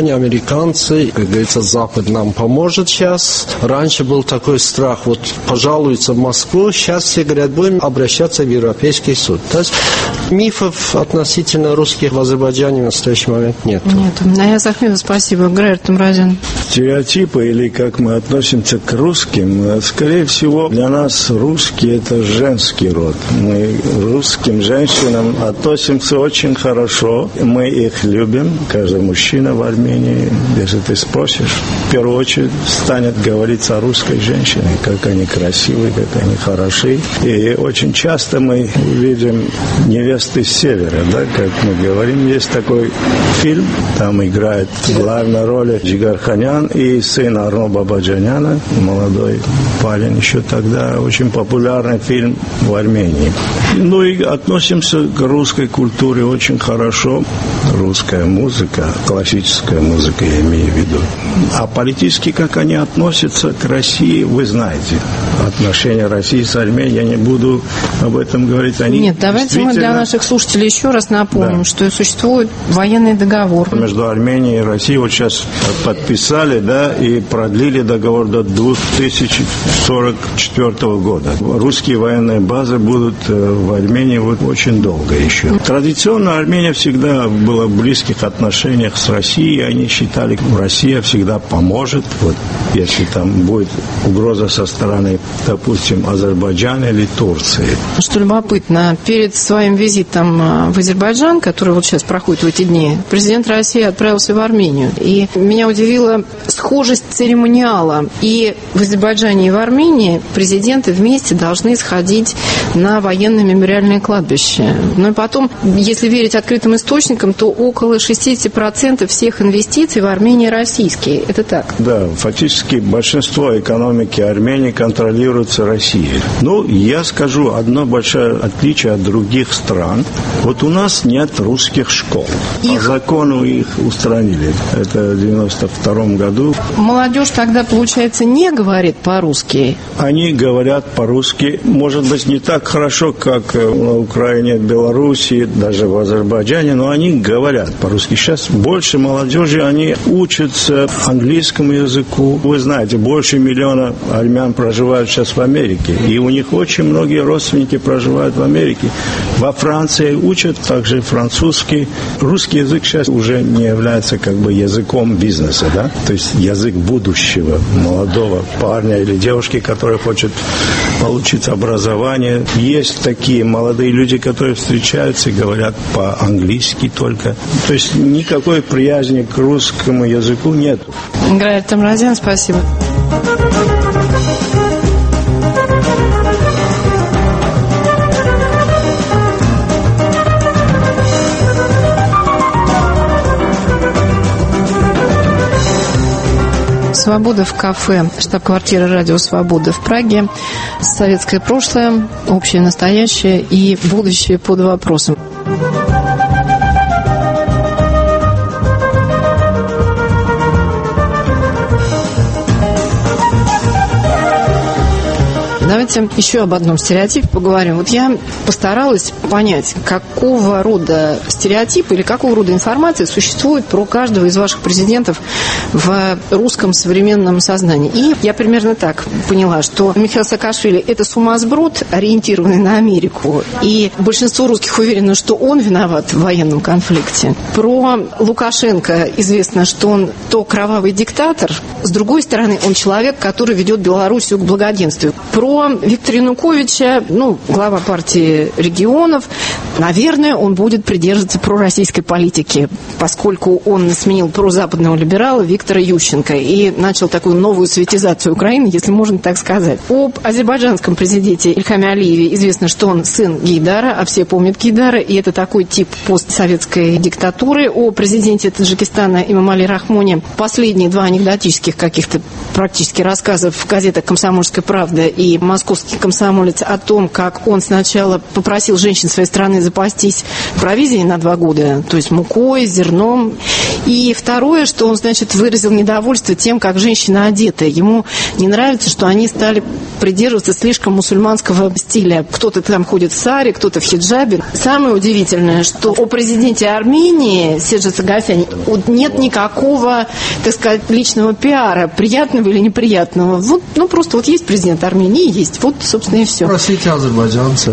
американцы. Как говорится, Запад нам поможет сейчас. Раньше был такой страх, вот пожалуются в Москву, сейчас все говорят, будем обращаться в Европейский суд. То есть мифов относительно русских в Азербайджане в настоящий момент нет. Нет. Наяз Ахмедов, спасибо. Грайер Темразян. Стереотипы или как мы относимся к русским, скорее всего, для нас русские – это женский род. Мы русским женщинам относимся очень хорошо. Мы их любим. Каждый мужчина в Армении, если ты спросишь, в первую очередь станет говорить о русской женщине, как они красивые, как они хороши. И очень часто мы видим невесты с севера, да, как мы говорим. Есть такой фильм, там играет в главной роли Джигарханян и сын Арно Бабаджаняна, молодой парень еще тогда, очень популярный фильм в Армении. Ну и относимся к русской культуре очень хорошо. Русская музыка, классическая музыка, я имею в виду. А политически, как они относятся к России, вы знаете. Отношения России с Арменией, я не буду об этом говорить. Они Нет, давайте мы для наших слушателей еще раз напомним, да. что существует военный договор. Между Арменией и Россией вот сейчас подписали, да, и продлили договор до две тысячи сорок четвёртого года. Русские военные базы будут в Армении вот очень долго еще. Традиционно Армения всегда была в близких отношениях с Россией. Они считали, что Россия всегда поможет. Вот если там будет угроза со стороны, допустим, Азербайджана или Турции. Что любопытно, перед своим визитом в Азербайджан, который вот сейчас проходит в эти дни, президент России отправился в Армению. И меня удивила схожесть церемониала. И в Азербайджане, и в Армении президенты вместе должны сходить на военно-мемориальное кладбище. Ну и потом, если верить открытым источникам, то около шестьдесят процентов всех инвестиций в Армении российские. Это так? Да, фактически большинство экономики Армении контролируется Россией. Ну, я скажу одно большое отличие от других стран. Вот у нас нет русских школ. Их... По закону их устранили. Это в девяносто втором году. Молодежь тогда, получается, не говорит по-русски? Они говорят по-русски, может быть, не так хорошо, как на Украине, в Беларуси, даже в Азербайджане, но они говорят по-русски. Сейчас больше молодежи, они учатся английскому языку. Вы знаете, больше миллиона армян проживают сейчас в Америке, и у них очень многие родственники проживают в Америке. Во Франции учат также французский. Русский язык сейчас уже не является как бы языком бизнеса, да? То есть язык будущего молодого парня или девушки, который хочет получить образование. Есть такие молодые люди, которые встречаются и говорят по-английски только. То есть никакой приязни к русскому языку нет. Грайер Темразян, спасибо. «Свобода» в кафе, штаб-квартира «Радио Свобода» в Праге. Советское прошлое, общее настоящее и будущее под вопросом. Давайте еще об одном стереотипе поговорим. Вот я постаралась понять, какого рода стереотипы или какого рода информация существует про каждого из ваших президентов в русском современном сознании. И я примерно так поняла, что Михаил Саакашвили – это сумасброд, ориентированный на Америку, и большинство русских уверено, что он виноват в военном конфликте. Про Лукашенко известно, что он то кровавый диктатор, с другой стороны, он человек, который ведет Белоруссию к благоденствию. Про Виктора Януковича, ну, глава партии регионов, наверное, он будет придерживаться пророссийской политики, поскольку он сменил прозападного либерала Виктора Ющенко и начал такую новую советизацию Украины, если можно так сказать. Об азербайджанском президенте Ильхаме Алиеве известно, что он сын Гейдара, а все помнят Гейдара, и это такой тип постсоветской диктатуры. О президенте Таджикистана Имамали Рахмоне последние два анекдотических каких-то практически рассказов в газетах «Комсомольская правда» и московский комсомолец, о том, как он сначала попросил женщин своей страны запастись провизией на два года, то есть мукой, зерном. И второе, что он, значит, выразил недовольство тем, как женщины одеты. Ему не нравится, что они стали придерживаться слишком мусульманского стиля. Кто-то там ходит в саре, кто-то в хиджабе. Самое удивительное, что о президенте Армении Серже Саргсяне нет никакого, так сказать, личного пиара, приятного или неприятного. Вот, ну, просто вот есть президент Армении, есть. Вот, собственно, и все. Спросите азербайджанцев.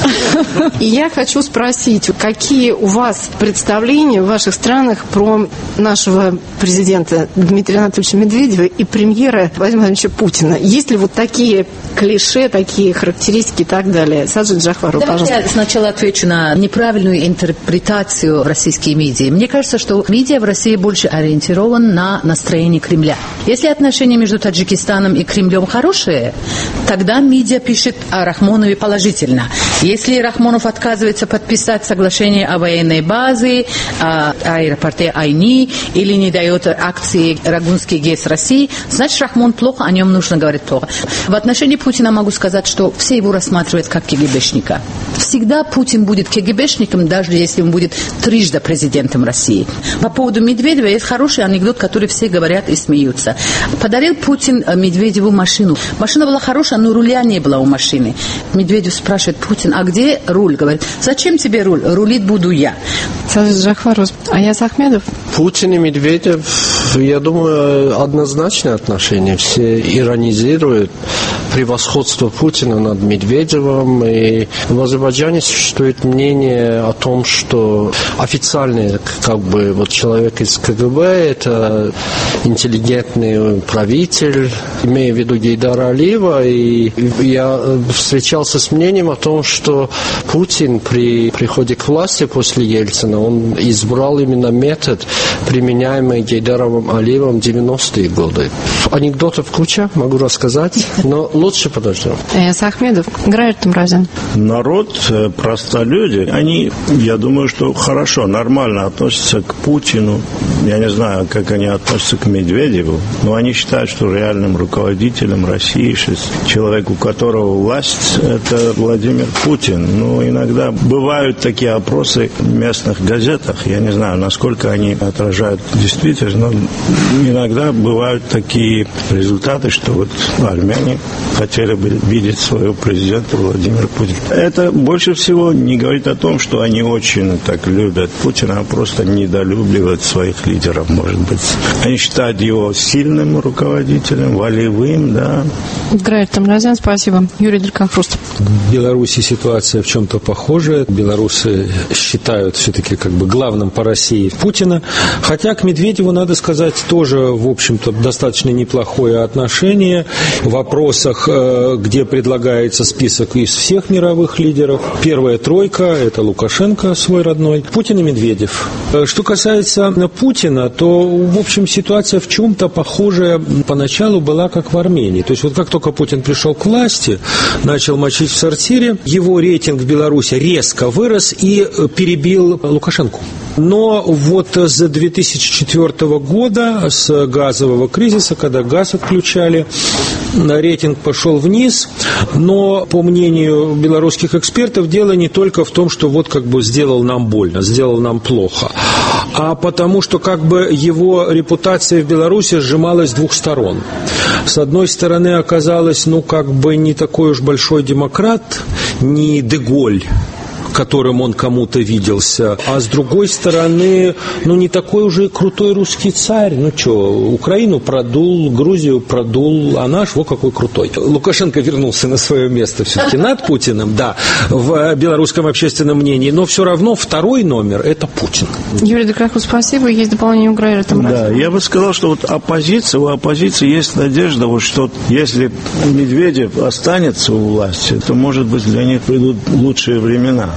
И я хочу спросить, какие у вас представления в ваших странах про нашего президента Дмитрия Анатольевича Медведева и премьера Владимира Владимировича Путина? Есть ли вот такие клише, такие характеристики и так далее? Саджид Джахваров, пожалуйста. Я сначала отвечу на неправильную интерпретацию российских медиа. Мне кажется, что медиа в России больше ориентирован на настроение Кремля. Если отношения между Таджикистаном и Кремлем хорошие, тогда медиа пишет о Рахмонове положительно. Если Рахмонов отказывается подписать соглашение о военной базе, о аэропорте Айни или не дает акции Рагунский ГЭС России, значит, Рахмон плохо, о нем нужно говорить плохо. В отношении Путина могу сказать, что все его рассматривают как КГБшника. Всегда Путин будет КГБшником, даже если он будет трижды президентом России. По поводу Медведева есть хороший анекдот, который все говорят и смеются. Подарил Путин Медведеву машину. Машина была хорошая, но руля не было у машины. Медведев спрашивает Путин, а где руль? Говорит, зачем тебе руль? Рулить буду я. Саджид Джахваров, Аяз Ахмедов. Путин и Медведев, я думаю, однозначные отношения. Все иронизируют превосходство Путина над Медведевым. И в Азербайджане существует мнение о том, что официальный как бы вот человек из КГБ – это интеллигентный правитель, имея в виду Гейдара Алиева. И я встречался с мнением о том, что Путин при приходе к власти после Ельцина, он избрал именно метод, применяемый Гейдаром Алиевым в девяностые годы. Анекдотов куча, могу рассказать, но лучше подождем. Аяз Ахмедов, Грайер Тамразян. Народ, простолюди, они, я думаю, что хорошо, нормально относятся к Путину. Я не знаю, как они относятся к Медведеву, но они считают, что реальным руководителем России, человек, у которого власть, это Владимир Путин. Но иногда бывают такие опросы в местных газетах, я не знаю, насколько они отражают действительность, но иногда бывают такие результаты, что вот армяне хотели бы видеть своего президента Владимира Путина. Это больше всего не говорит о том, что они очень так любят Путина, а просто недолюбливают своих лидеров, может быть. Они считают его сильным руководителем, волевым, да. Грайер Тамразян, спасибо. Юрий Делькахруст. В Беларуси ситуация в чем-то похожая. Белорусы считают все-таки как бы главным по России Путина. Хотя к Медведеву, надо сказать, тоже, в общем-то, достаточно неплохое отношение. В вопросах, где предлагается список из всех мировых лидеров. Первая тройка – это Лукашенко, свой родной, Путин и Медведев. Что касается Путина, то, в общем, ситуация в чем-то похожая поначалу была, как в Армении. То есть вот как только Путин пришел к власти, начал мочить в сортире, его рейтинг в Беларуси резко вырос и перебил Лукашенко. Но вот с две тысячи четвёртого года, с газового кризиса, когда газ отключали, рейтинг пошел вниз. Но, по мнению белорусских экспертов, дело не только в том, что вот как бы сделал нам больно, сделал нам плохо, а потому что как бы его репутация в Беларуси сжималась с двух сторон. С одной стороны, оказалось, ну, как бы не такой уж большой демократ, не Деголь, которым он кому-то виделся, а с другой стороны, ну, не такой уже крутой русский царь. Ну, что, Украину продул, Грузию продул, а наш, вот какой крутой. Лукашенко вернулся на свое место все-таки над Путиным, да, в белорусском общественном мнении, но все равно второй номер – это Путин. Юрий Делькахруст, спасибо. Есть дополнение у Грайера Тамразяна. Да, я бы сказал, что вот оппозиция, у оппозиции есть надежда, вот что если Медведев останется у власти, то, может быть, для них придут лучшие времена.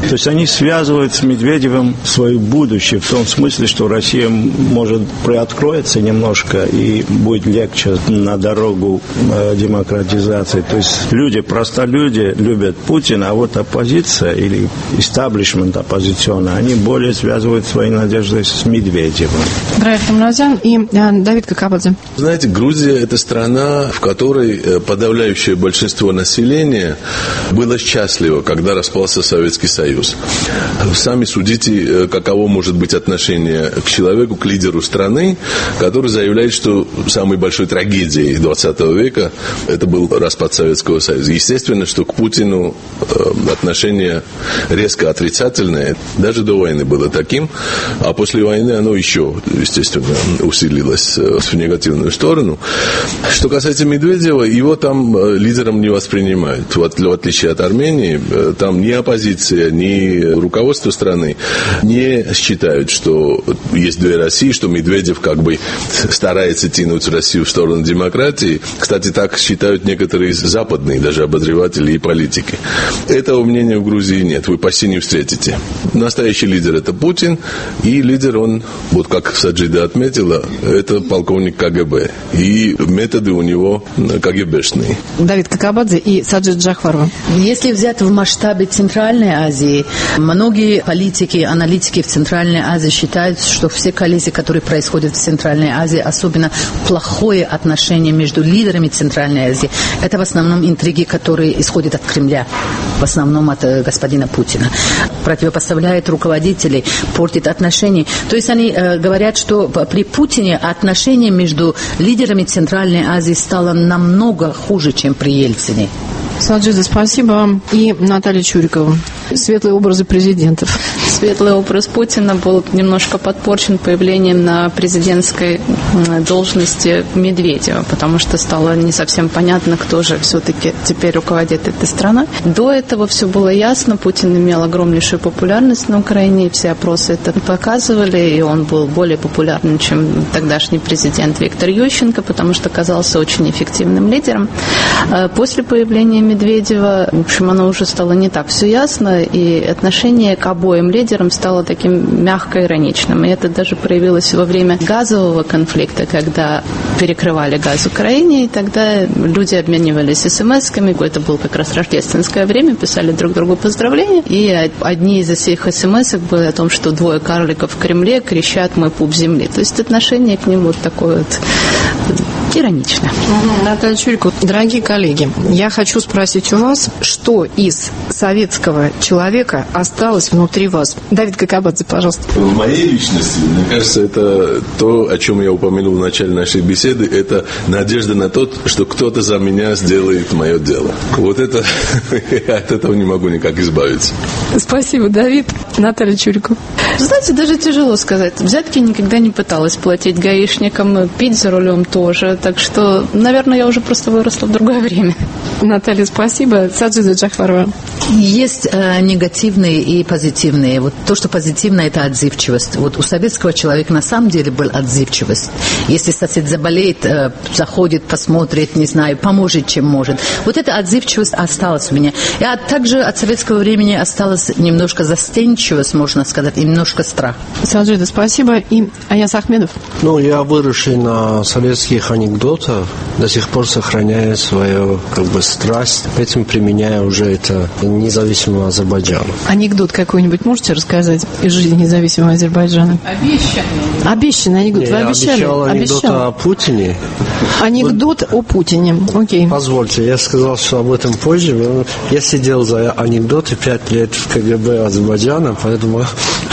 То есть они связывают с Медведевым свое будущее в том смысле, что Россия, может, приоткроется немножко и будет легче на дорогу э, демократизации. То есть люди, простолюди любят Путина, а вот оппозиция или истаблишмент оппозиционный, они более связывают свои надежды с Медведевым. Драйв Тамразян и э, Давид Какабадзе. Знаете, Грузия – это страна, в которой подавляющее большинство населения было счастливо, когда распался Советский Союз. Сами судите, каково может быть отношение к человеку, к лидеру страны, который заявляет, что самой большой трагедией двадцатого века это был распад Советского Союза. Естественно, что к Путину отношение резко отрицательное. Даже до войны было таким, а после войны оно еще, естественно, усилилось в негативную сторону. Что касается Медведева, его там лидером не воспринимают. В отличие от Армении, там ни оппозиция, ни руководство страны не считают, что есть две России, что Медведев как бы старается тянуть Россию в сторону демократии. Кстати, так считают некоторые западные даже обозреватели и политики. Этого мнения в Грузии нет. Вы почти не встретите. Настоящий лидер – это Путин, и лидер он, вот как Саджида отметила, это полковник КГБ. И методы у него КГБшные. Давид Какабадзе и Саджид Джахварова. Если взять в масштабе Центральной Азии, многие политики, аналитики в Центральной Азии считают, что все коллизии, которые происходят в Центральной Азии, особенно плохое отношение между лидерами Центральной Азии, это в основном интриги, которые исходят от Кремля, в основном от господина Путина. Противопоставляет руководителей, портит отношения. То есть они э, говорят, что при Путине отношения между лидерами Центральной Азии стало намного хуже, чем при Ельцине. Саджида, спасибо. И Наталья Чурикова. Светлые образы президентов. Светлый образ Путина был немножко подпорчен появлением на президентской должности Медведева, потому что стало не совсем понятно, кто же все-таки теперь руководит этой страной. До этого все было ясно. Путин имел огромнейшую популярность на Украине, и все опросы это показывали, и он был более популярным, чем тогдашний президент Виктор Ющенко, потому что казался очень эффективным лидером. После появления Медведева, в общем, оно уже стало не так все ясно, и отношение к обоим лидерам стало таким мягко-ироничным. И это даже проявилось во время газового конфликта, когда перекрывали газ Украине, и тогда люди обменивались смс-ками, это было как раз рождественское время, писали друг другу поздравления, и одни из этих смс-ок были о том, что двое карликов в Кремле кричат «мой пуп земли». То есть отношение к ним вот такое вот иронично. Наталья Чурикова, дорогие коллеги, я хочу спросить у вас, что из советского человека осталось внутри вас? Давид Какабадзе, пожалуйста. В моей личности, мне кажется, это то, о чем я упомянул в начале нашей беседы, это надежда на то, что кто-то за меня сделает мое дело. Вот это, я от этого не могу никак избавиться. Спасибо, Давид. Наталья Чурикова. Знаете, даже тяжело сказать. Взятки никогда не пыталась платить гаишникам, пить за рулем тоже. Так что, наверное, я уже просто выросла в другое время. Наталья, спасибо. Саджида Джахварова. Есть э, негативные и позитивные. Вот то, что позитивно, это отзывчивость. Вот у советского человека на самом деле была отзывчивость. Если сосед заболеет, э, заходит, посмотрит, не знаю, поможет, чем может. Вот эта отзывчивость осталась у меня. И а также от советского времени осталась немножко застенчивость, можно сказать, и немножко страх. Саджида, спасибо. И Аяс Ахмедов. Ну, я выросший на советских анекдотах, до сих пор сохраняю свою, как бы, страсть. Этим применяю уже это независимого Азербайджана. Анекдот какой-нибудь можете рассказать из жизни независимого Азербайджана? Обещанный. Обещанный анекдот. Вы я обещали? обещал анекдот Обещал. о Путине. Анекдот о Путине. Окей. Позвольте, я сказал, что об этом позже. Я сидел за анекдоты пять лет в КГБ Азербайджана, поэтому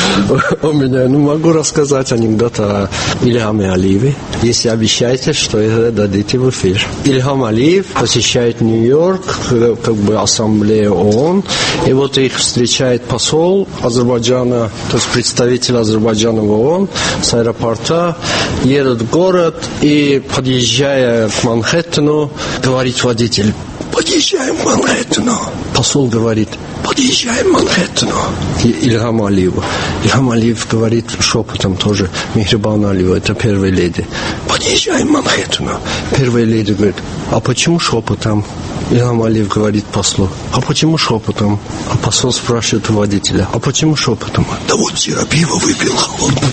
у меня, ну, могу рассказать анекдот о Ильхаме Алиеве, если обещаете, что это дадите в эфир. Ильхам Алиев посещает Нью-Йорк, как бы ассамблею ООН, и вот их встречает посол Азербайджана, то есть представитель Азербайджана в ООН с аэропорта, едут в город и, подъезжая к Манхэттену, говорит водитель: подъезжаем к Манхэттену. Посол говорит: подъезжаем к Манхэттену. Ильхам Алиеву. Ильхам Алиев говорит шепотом тоже Мехрибан Алиеву, это первая леди: подъезжаем к Манхэттену. Первая леди говорит: а почему шепотом? Ильхам Алиев говорит послу: а почему шепотом? А посол спрашивает у водителя: а почему шепотом? Да вот вчера пиво выпил холодное.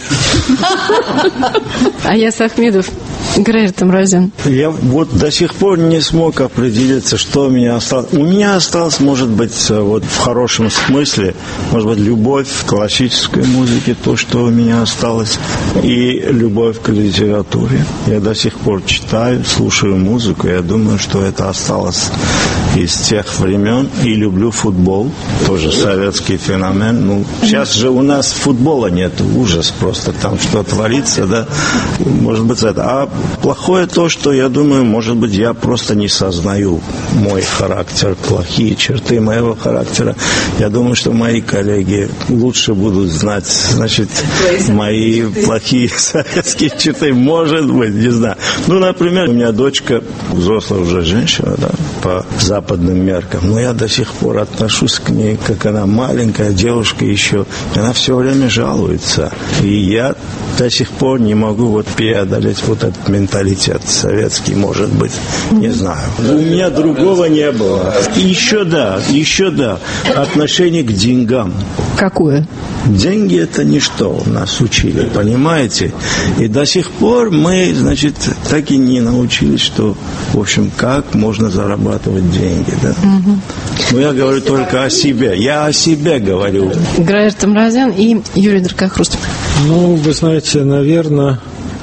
Аяз Ахмедов, Граир Тамразян. Я вот до сих пор не смог определиться, что у меня осталось. У меня осталось, может быть, вот в хорошем смысле, может быть, любовь к классической музыке, то, что у меня осталось, и любовь к литературе. Я до сих пор читаю, слушаю музыку, я думаю, что это осталось из тех времен. И люблю футбол, тоже советский феномен. Ну, сейчас же у нас футбола нет, ужас просто, там что творится, да, может быть, это. А плохое то, что, я думаю, может быть, я просто не сознаю мой характер, плохие черты моего характера. Я думаю, что мои коллеги лучше будут знать, значит, мои плохие советские черты, может быть, не знаю. Ну, например, у меня дочка, взрослая уже женщина, да, по западным меркам, но я до сих пор отношусь к ней, как она маленькая девушка еще, и она все время жалуется. И я до сих пор не могу вот преодолеть вот этот менталитет советский, может быть, не знаю. У меня другого не было. И еще да, еще да, отношение к деньгам. Какое? Деньги – это ничто, нас учили, понимаете? И до сих пор мы, значит, так и не научились, что, в общем, как можно зарабатывать деньги, да? Угу. Но я говорю только о себе. Я о себе говорю. Граир Тамразян и Юрий Дракохруст. Ну, вы знаете, наверное,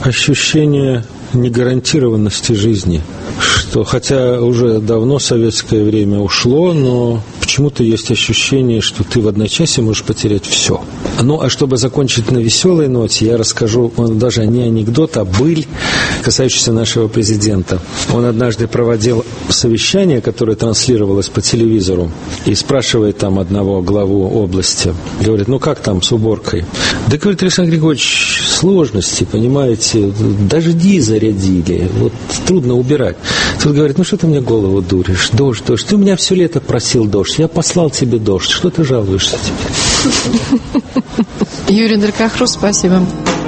ощущение негарантированности жизни, что хотя уже давно советское время ушло, но почему-то есть ощущение, что ты в одночасье можешь потерять все. Ну, а чтобы закончить на веселой ноте, я расскажу, он даже не анекдот, а быль, касающийся нашего президента. Он однажды проводил совещание, которое транслировалось по телевизору, и спрашивает там одного главу области, говорит: ну как там с уборкой? Да, говорит, Александр Григорьевич, сложности, понимаете, дожди зарядили, вот трудно убирать. Тут говорит: ну что ты мне голову дуришь? Дождь, дождь. Ты у меня все лето просил дождь. Я послал тебе дождь. Что ты жалуешься теперь? Юрий Дракохруст, спасибо.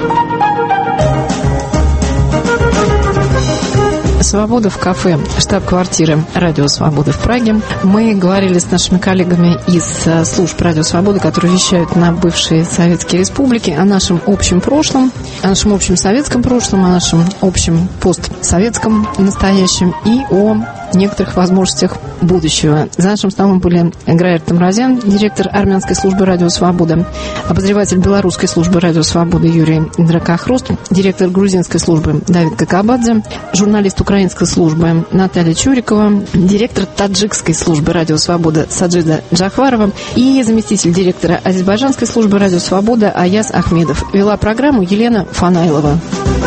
«Свобода» в кафе, штаб-квартиры «Радио Свобода» в Праге. Мы говорили с нашими коллегами из служб «Радио Свобода», которые вещают на бывшие советские республики, о нашем общем прошлом, о нашем общем советском прошлом, о нашем общем постсоветском настоящем и о некоторых возможностях будущего. За нашим столом были Граир Тамразян, директор армянской службы «Радио Свобода», обозреватель белорусской службы «Радио Свобода» Юрий Дракохруст, директор грузинской службы Давид Какабадзе, журналист украинской службы Наталья Чурикова, директор таджикской службы «Радио Свобода» Саджида Джахварова и заместитель директора азербайджанской службы «Радио Свобода» Аяз Ахмедов. Вела программу Елена Фанайлова.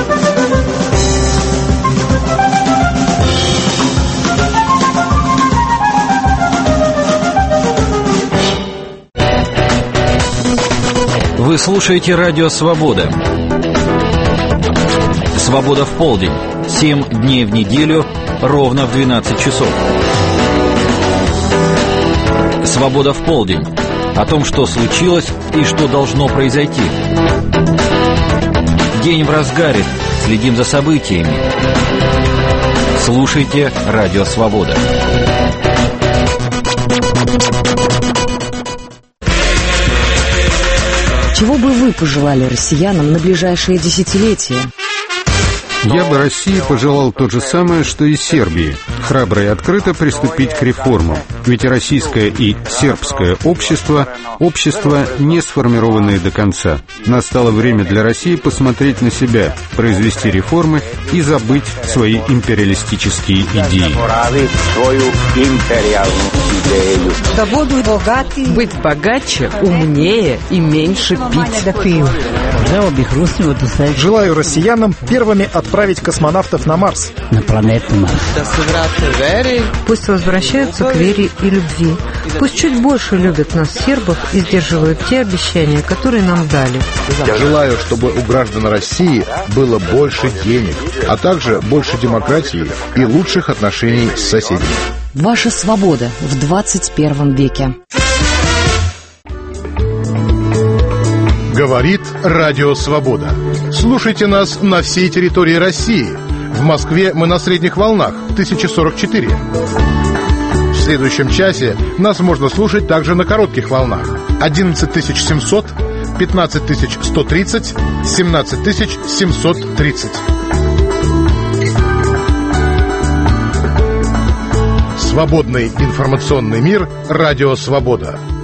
Вы слушаете «Радио Свобода». «Свобода в полдень». Семь дней в неделю, ровно в двенадцать часов. «Свобода в полдень». О том, что случилось и что должно произойти. День в разгаре. Следим за событиями. Слушайте «Радио Свобода». Чего бы вы пожелали россиянам на ближайшие десятилетия? Я бы России пожелал то же самое, что и Сербии. Храбро и открыто приступить к реформам. Ведь российское и сербское общество – общества, не сформированные до конца. Настало время для России посмотреть на себя, произвести реформы и забыть свои империалистические идеи. Быть богаче, умнее и меньше пить. Желаю россиянам первыми отправить космонавтов на Марс. На планету Марс. Пусть возвращаются к вере и любви. Пусть чуть больше любят нас, сербов, и сдерживают те обещания, которые нам дали. Я желаю, чтобы у граждан России было больше денег, а также больше демократии и лучших отношений с соседями. Ваша свобода в двадцать первом веке. Говорит Радио Свобода. Слушайте нас на всей территории России. В Москве мы на средних волнах тысяча сорок четыре. следующем часе нас можно слушать также на коротких волнах. одиннадцать тысяч семьсот, пятнадцать тысяч сто тридцать, семнадцать тысяч семьсот тридцать. Свободный информационный мир. Радио «Свобода».